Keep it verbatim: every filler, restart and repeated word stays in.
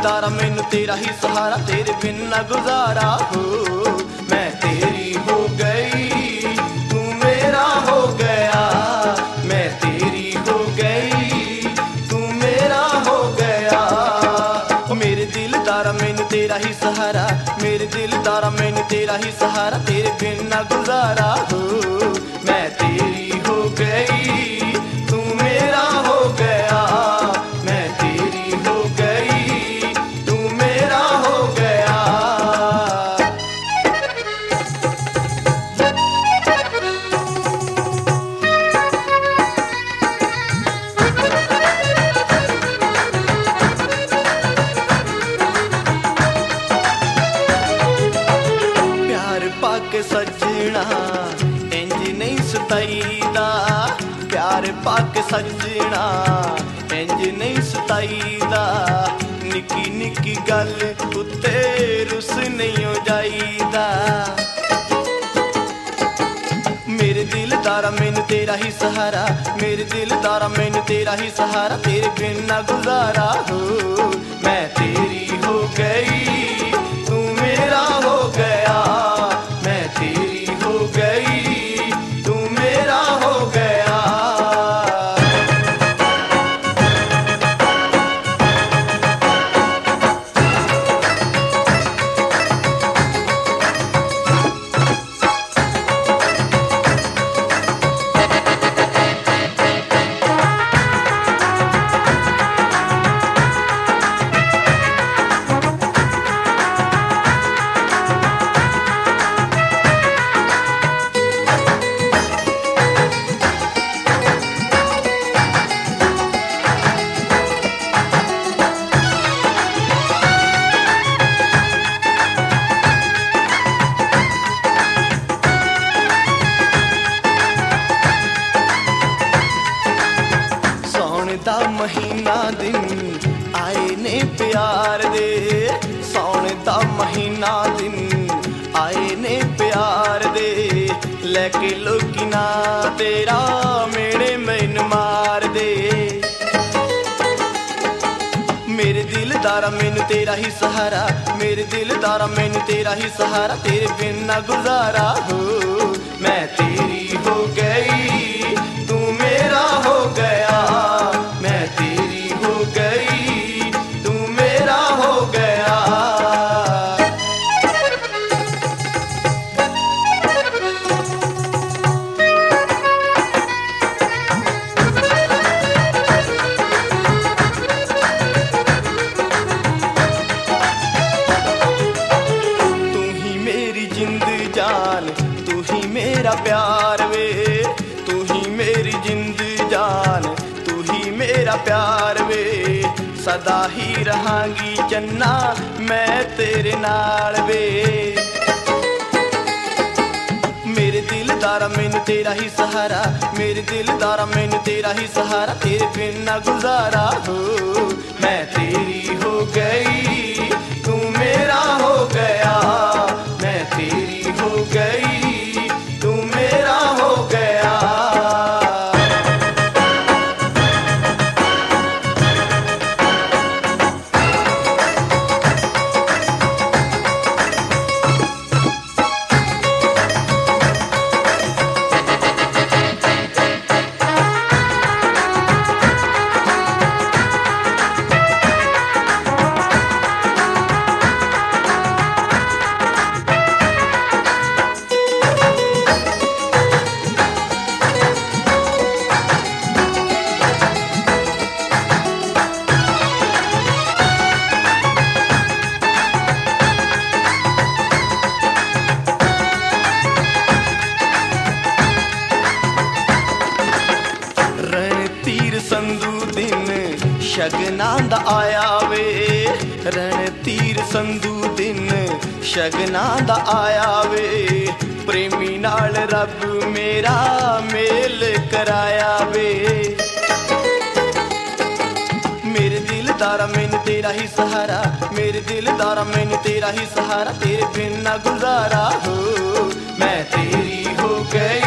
तारा मैनू तेरा ही सहारा, तेरे बिन ना गुजारा हो। मैं तेरी हो गई तू मेरा हो गया, मैं तेरी हो गई तू मेरा हो गया। मेरे दिल तारा मैनू तेरा ही सहारा, मेरे दिल तारा मैनू तेरा ही सहारा, तेरे बिन ना गुजारा हो। मैं तेरी हो गई तू मेरा हो गया, मैं तेरी हो गई तू मेरा हो गया। प्यार पाके सजना इंज नहीं सताईदा, प्यार पाके सजना इंज नहीं सताईदा। निकी निकी गल उत्ते रुस नहीं हो जाईदा। मेरे दिल तारा मैनू तेरा ही सहारा, मेरे दिल तारा मैनू तेरा ही सहारा, तेरे बिन ना गुजारा हो। मैं तेरी हो गई तू मेरा हो गया, मैं तेरी हो गई तू मेरा हो गया। दा महीना दिन आए ने प्यार दे, सौन दा महीना दिन आए ने प्यार दे। लेके लोकी ना तेरा मेरे मैन मार दे। मेरे दिल तारा मैनू तेरा ही सहारा, मेरे दिल तारा मैनू तेरा ही सहारा, तेरे बिन ना गुजारा हो। मैं तेरी हो गई तू मेरा हो गया, मैं तेरी हो गई तू मेरा हो गया। तू ही मेरी जिंद जान, तू ही मेरा प्यार वे, तू ही मेरी जिंद जान, तू ही मेरा प्यार वे। सदा ही रहांगी चन्ना मैं तेरे नाल वे। मेरे दिल तारा मैनू तेरा ही सहारा, मेरे दिल तारा मैनू तेरा ही सहारा, तेरे बिन ना गुजारा हो। मैं तेरी हो गई तू मेरा हो गया, मैं तेरी हो गई तू मेरा हो गया। शगना दा आया वे, रण तीर संधू दिन शगना दा आया वे। प्रेमी नाल रब मेरा मेल कराया वे। मेरे दिल तारा मैनू तेरा ही सहारा, मेरे दिल तारा मैनू तेरा ही सहारा, तेरे बिन ना गुजारा हो। मैं तेरी हो गई